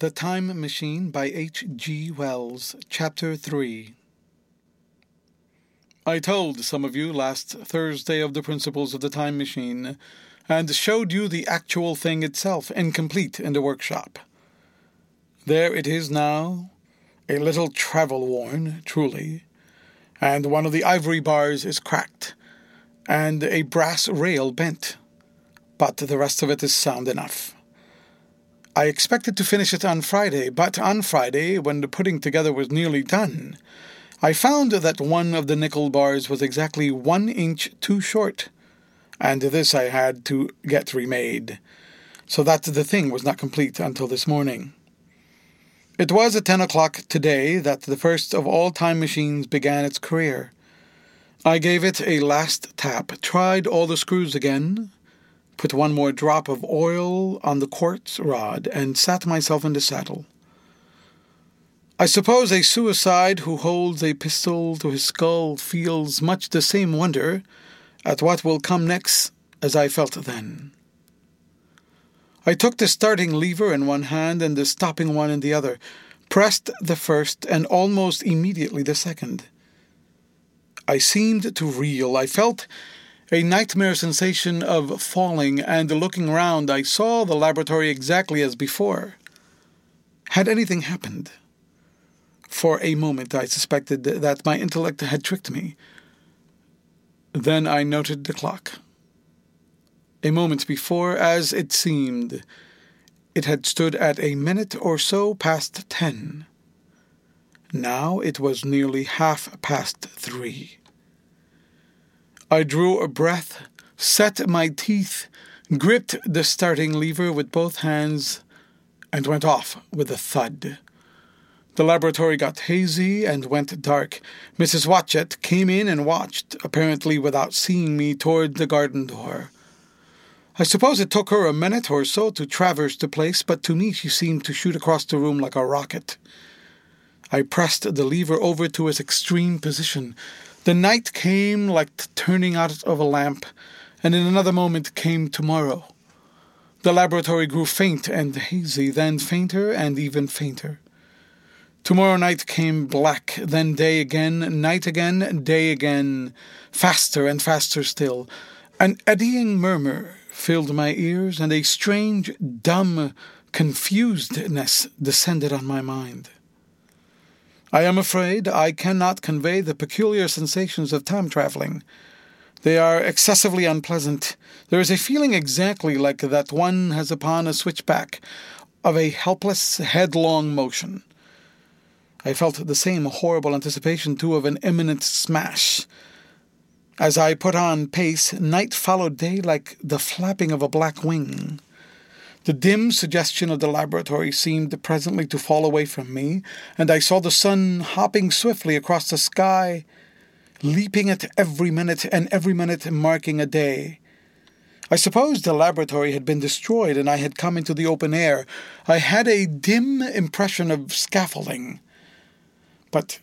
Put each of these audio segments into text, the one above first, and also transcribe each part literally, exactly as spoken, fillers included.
The Time Machine by H G Wells, Chapter three. I told some of you last Thursday of the principles of the time machine, and showed you the actual thing itself, incomplete in the workshop. There it is now, a little travel-worn, truly, and one of the ivory bars is cracked, and a brass rail bent, but the rest of it is sound enough. I expected to finish it on Friday, but on Friday, when the putting together was nearly done, I found that one of the nickel bars was exactly one inch too short, and this I had to get remade, so that the thing was not complete until this morning. It was at ten o'clock today that the first of all time machines began its career. I gave it a last tap, tried all the screws again, put one more drop of oil on the quartz rod, and sat myself in the saddle. I suppose a suicide who holds a pistol to his skull feels much the same wonder at what will come next as I felt then. I took the starting lever in one hand and the stopping one in the other, pressed the first and almost immediately the second. I seemed to reel. I felt a nightmare sensation of falling, and looking round, I saw the laboratory exactly as before. Had anything happened? For a moment I suspected that my intellect had tricked me. Then I noted the clock. A moment before, as it seemed, it had stood at a minute or so past ten. Now it was nearly half past three. I drew a breath, set my teeth, gripped the starting lever with both hands, and went off with a thud. The laboratory got hazy and went dark. Missus Watchett came in and watched, apparently without seeing me, toward the garden door. I suppose it took her a minute or so to traverse the place, but to me she seemed to shoot across the room like a rocket. I pressed the lever over to its extreme position. The night came like the turning out of a lamp, and in another moment came tomorrow. The laboratory grew faint and hazy, then fainter and even fainter. Tomorrow night came black, then day again, night again, day again, faster and faster still. An eddying murmur filled my ears, and a strange, dumb confusedness descended on my mind. I am afraid I cannot convey the peculiar sensations of time traveling. They are excessively unpleasant. There is a feeling exactly like that one has upon a switchback, of a helpless, headlong motion. I felt the same horrible anticipation, too, of an imminent smash. As I put on pace, night followed day like the flapping of a black wing. The dim suggestion of the laboratory seemed presently to fall away from me, and I saw the sun hopping swiftly across the sky, leaping at every minute, and every minute marking a day. I supposed the laboratory had been destroyed, and I had come into the open air. I had a dim impression of scaffolding. But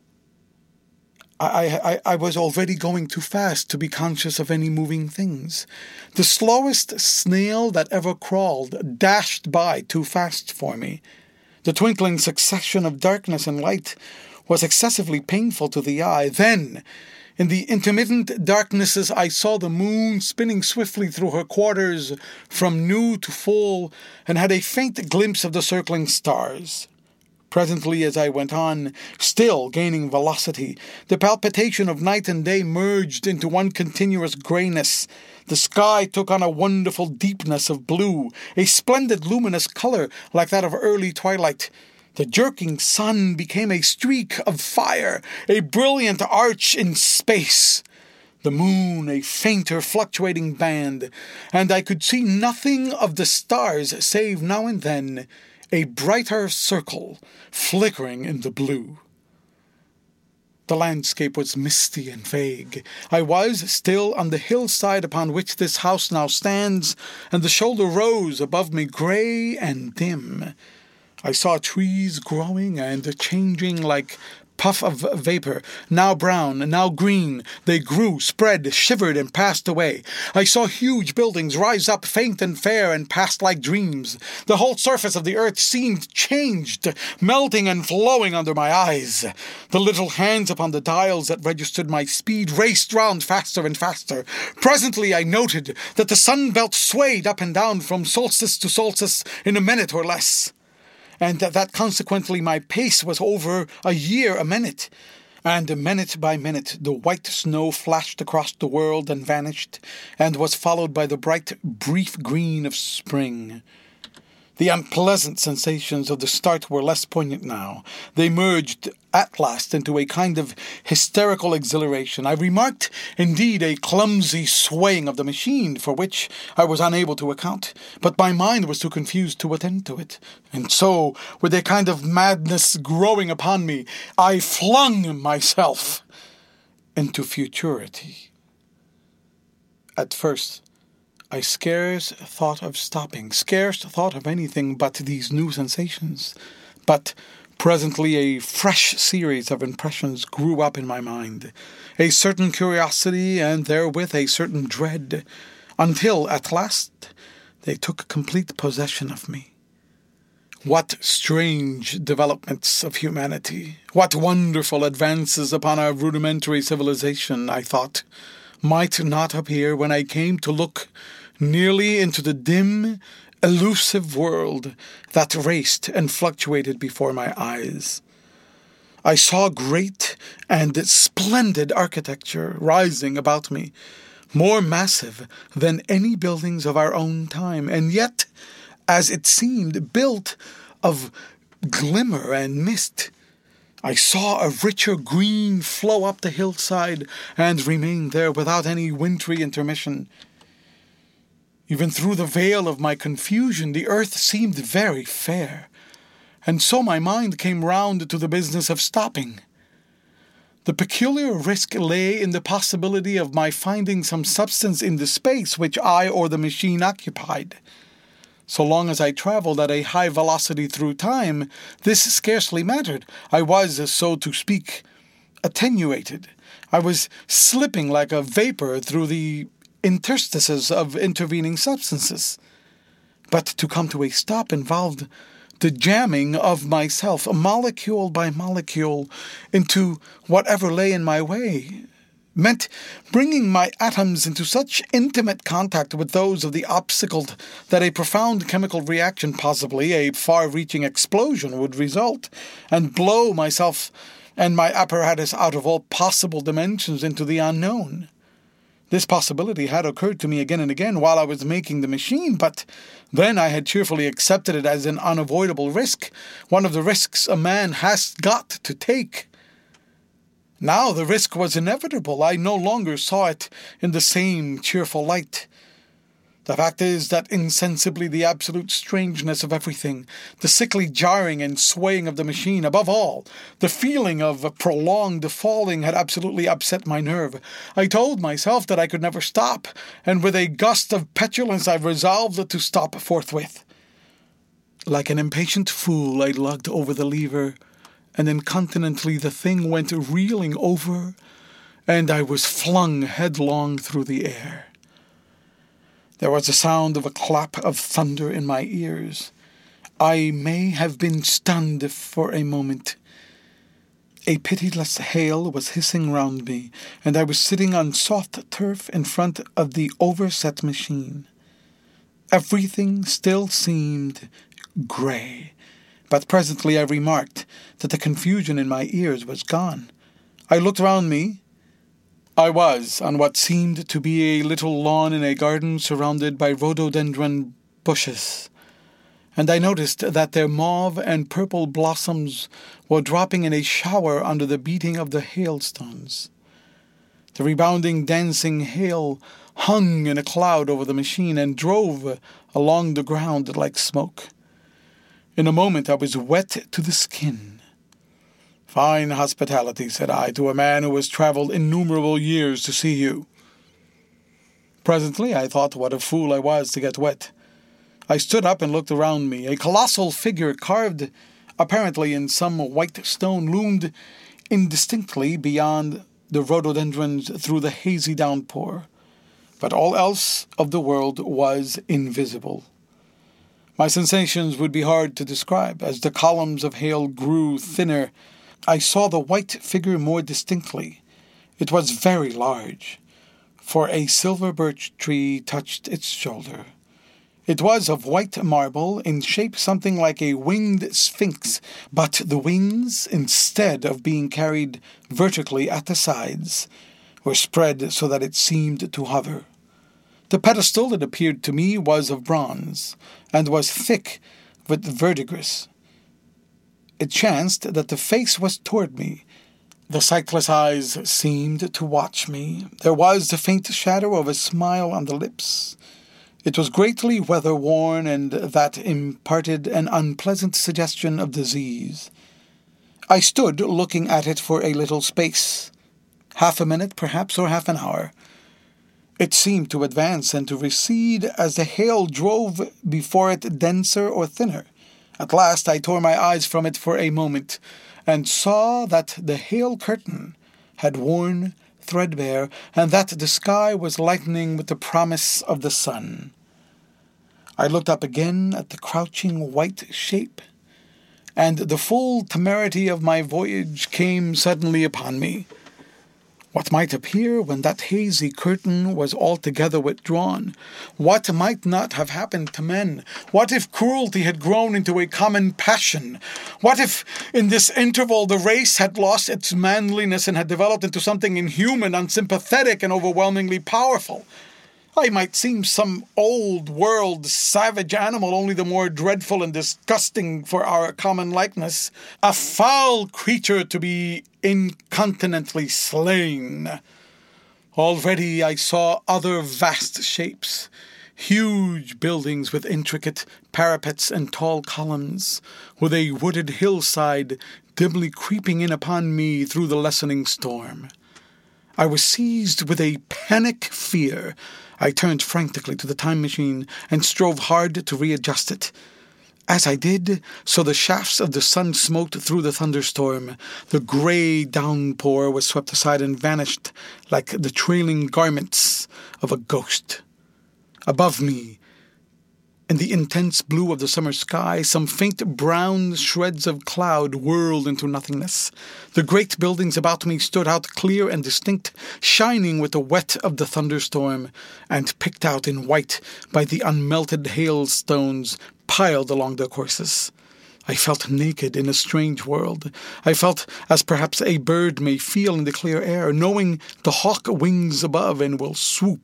I, I, I was already going too fast to be conscious of any moving things. The slowest snail that ever crawled dashed by too fast for me. The twinkling succession of darkness and light was excessively painful to the eye. Then, in the intermittent darknesses, I saw the moon spinning swiftly through her quarters from new to full, and had a faint glimpse of the circling stars. Presently, as I went on, still gaining velocity, the palpitation of night and day merged into one continuous grayness. The sky took on a wonderful deepness of blue, a splendid luminous color like that of early twilight. The jerking sun became a streak of fire, a brilliant arch in space. The moon a fainter fluctuating band, and I could see nothing of the stars save now and then a brighter circle flickering in the blue. The landscape was misty and vague. I was still on the hillside upon which this house now stands, and the shoulder rose above me grey and dim. I saw trees growing and changing like puff of vapor, now brown, now green. They grew, spread, shivered, and passed away. I saw huge buildings rise up, faint and fair, and passed like dreams. The whole surface of the earth seemed changed, melting and flowing under my eyes. The little hands upon the dials that registered my speed raced round faster and faster. Presently I noted that the sun belt swayed up and down from solstice to solstice in a minute or less, and that, that consequently my pace was over a year a minute. And minute by minute the white snow flashed across the world and vanished, and was followed by the bright, brief green of spring. The unpleasant sensations of the start were less poignant now. They merged at last into a kind of hysterical exhilaration. I remarked, indeed, a clumsy swaying of the machine, for which I was unable to account, but my mind was too confused to attend to it. And so, with a kind of madness growing upon me, I flung myself into futurity. At first, I scarce thought of stopping, scarce thought of anything but these new sensations. But presently a fresh series of impressions grew up in my mind, a certain curiosity and therewith a certain dread, until at last they took complete possession of me. What strange developments of humanity, what wonderful advances upon our rudimentary civilization, I thought, might not appear when I came to look nearly into the dim, elusive world that raced and fluctuated before my eyes. I saw great and splendid architecture rising about me, more massive than any buildings of our own time, and yet, as it seemed, built of glimmer and mist. I saw a richer green flow up the hillside and remain there without any wintry intermission. Even through the veil of my confusion, the earth seemed very fair, and so my mind came round to the business of stopping. The peculiar risk lay in the possibility of my finding some substance in the space which I or the machine occupied. So long as I travelled at a high velocity through time, this scarcely mattered. I was, so to speak, attenuated. I was slipping like a vapour through the interstices of intervening substances. But to come to a stop involved the jamming of myself, molecule by molecule, into whatever lay in my way, meant bringing my atoms into such intimate contact with those of the obstacle that a profound chemical reaction, possibly a far-reaching explosion, would result, and blow myself and my apparatus out of all possible dimensions into the unknown. This possibility had occurred to me again and again while I was making the machine, but then I had cheerfully accepted it as an unavoidable risk, one of the risks a man has got to take. Now the risk was inevitable. I no longer saw it in the same cheerful light. The fact is that insensibly the absolute strangeness of everything, the sickly jarring and swaying of the machine, above all, the feeling of prolonged falling had absolutely upset my nerve. I told myself that I could never stop, and with a gust of petulance I resolved to stop forthwith. Like an impatient fool I lugged over the lever, and incontinently the thing went reeling over, and I was flung headlong through the air. There was the sound of a clap of thunder in my ears. I may have been stunned for a moment. A pitiless hail was hissing round me, and I was sitting on soft turf in front of the overset machine. Everything still seemed grey, but presently I remarked that the confusion in my ears was gone. I looked round me. I was on what seemed to be a little lawn in a garden surrounded by rhododendron bushes, and I noticed that their mauve and purple blossoms were dropping in a shower under the beating of the hailstones. The rebounding, dancing hail hung in a cloud over the machine and drove along the ground like smoke. In a moment I was wet to the skin. "Fine hospitality," said I, "to a man who has travelled innumerable years to see you." Presently I thought what a fool I was to get wet. I stood up and looked around me. A colossal figure carved apparently in some white stone loomed indistinctly beyond the rhododendrons through the hazy downpour, but all else of the world was invisible. My sensations would be hard to describe. As the columns of hail grew thinner, I saw the white figure more distinctly. It was very large, for a silver birch tree touched its shoulder. It was of white marble, in shape something like a winged sphinx, but the wings, instead of being carried vertically at the sides, were spread so that it seemed to hover. The pedestal, it appeared to me, was of bronze, and was thick with verdigris. It chanced that the face was toward me. The sightless eyes seemed to watch me. There was the faint shadow of a smile on the lips. It was greatly weather-worn, and that imparted an unpleasant suggestion of disease. I stood looking at it for a little space, half a minute perhaps, or half an hour. It seemed to advance and to recede as the hail drove before it denser or thinner. At last I tore my eyes from it for a moment, and saw that the hail curtain had worn threadbare, and that the sky was lightening with the promise of the sun. I looked up again at the crouching white shape, and the full temerity of my voyage came suddenly upon me. What might appear when that hazy curtain was altogether withdrawn? What might not have happened to men? What if cruelty had grown into a common passion? What if, in this interval, the race had lost its manliness and had developed into something inhuman, unsympathetic, and overwhelmingly powerful? I might seem some old-world savage animal, only the more dreadful and disgusting for our common likeness, a foul creature to be incontinently slain. Already I saw other vast shapes, huge buildings with intricate parapets and tall columns, with a wooded hillside dimly creeping in upon me through the lessening storm. I was seized with a panic fear. I turned frantically to the time machine and strove hard to readjust it. As I did, so the shafts of the sun smote through the thunderstorm. The grey downpour was swept aside and vanished like the trailing garments of a ghost. Above me, in the intense blue of the summer sky, some faint brown shreds of cloud whirled into nothingness. The great buildings about me stood out clear and distinct, shining with the wet of the thunderstorm, and picked out in white by the unmelted hailstones piled along their courses. I felt naked in a strange world. I felt as perhaps a bird may feel in the clear air, knowing the hawk wings above and will swoop.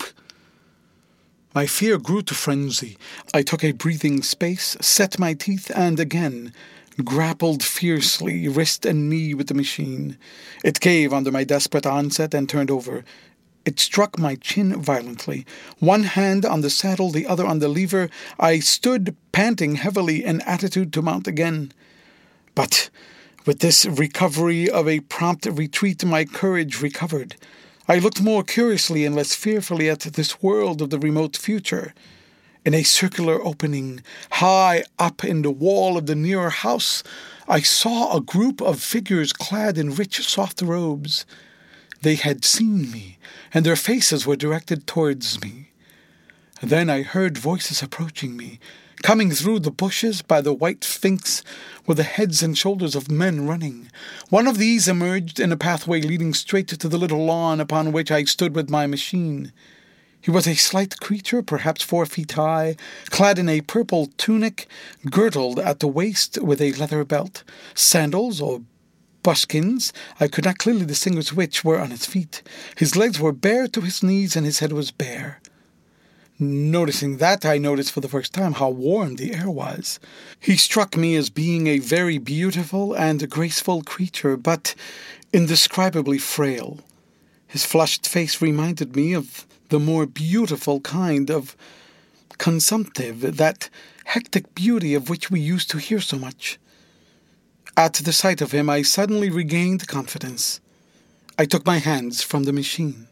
My fear grew to frenzy. I took a breathing space, set my teeth, and again grappled fiercely, wrist and knee, with the machine. It gave under my desperate onset and turned over. It struck my chin violently. One hand on the saddle, the other on the lever, I stood panting heavily, in attitude to mount again. But with this recovery of a prompt retreat, my courage recovered. I looked more curiously and less fearfully at this world of the remote future. In a circular opening, high up in the wall of the nearer house, I saw a group of figures clad in rich, soft robes. They had seen me, and their faces were directed towards me. Then I heard voices approaching me. Coming through the bushes by the white sphinx were the heads and shoulders of men running. One of these emerged in a pathway leading straight to the little lawn upon which I stood with my machine. He was a slight creature, perhaps four feet high, clad in a purple tunic, girdled at the waist with a leather belt. Sandals or buskins, I could not clearly distinguish which, were on his feet. His legs were bare to his knees, and his head was bare. Noticing that, I noticed for the first time how warm the air was. He struck me as being a very beautiful and graceful creature, but indescribably frail. His flushed face reminded me of the more beautiful kind of consumptive, that hectic beauty of which we used to hear so much. At the sight of him, I suddenly regained confidence. I took my hands from the machine.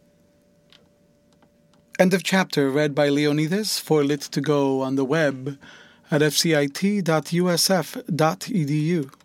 End of chapter, read by Leonidas for Lit to Go on the web at f c i t dot u s f dot e d u.